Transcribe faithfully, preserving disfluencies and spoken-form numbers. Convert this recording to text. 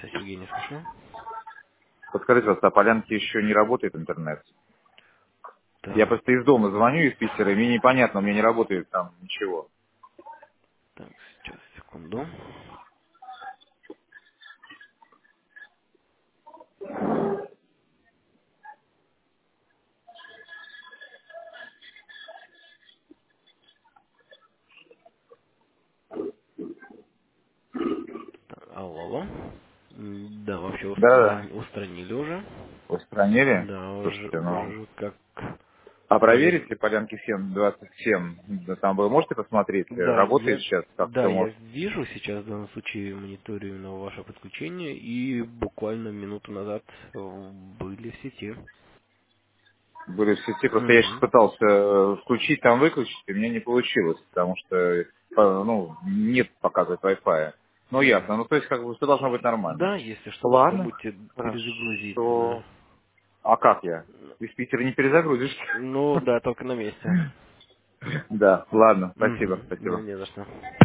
Здравствуйте, Сергей, не слышу. Подскажите, пожалуйста, а Полянке еще не работает интернет? Я Так, просто из дома звоню, из Питера, и мне непонятно, у меня не работает там ничего. так, сейчас, секунду. Так, алло, алло. М, Да, вообще Да-да, устранили, устранили уже. устранили? Да, уже, Слушайте, ну... уже как А вроде... проверите Полянки семь двадцать семь? Да, там вы можете посмотреть, э, Да, работает я, сейчас, как да, все я может? вижу сейчас в данном случае мониторю именно ваше подключение, и буквально минуту назад э, были в сети. Были в сети, просто я сейчас Мгм. пытался э, включить, там выключить, и мне не получилось, потому что, э, ну, нет показывает Wi-Fi. Ну, Мгм. ясно, ну, то есть, как бы, все должно быть нормально. Да, если что, Ладно, попробуйте перезагрузиться. хорошо. А как я? Из Питера не перезагрузишь? Ну, да, только на месте. Да, ладно, спасибо, Мгм. Ну, спасибо. не за что.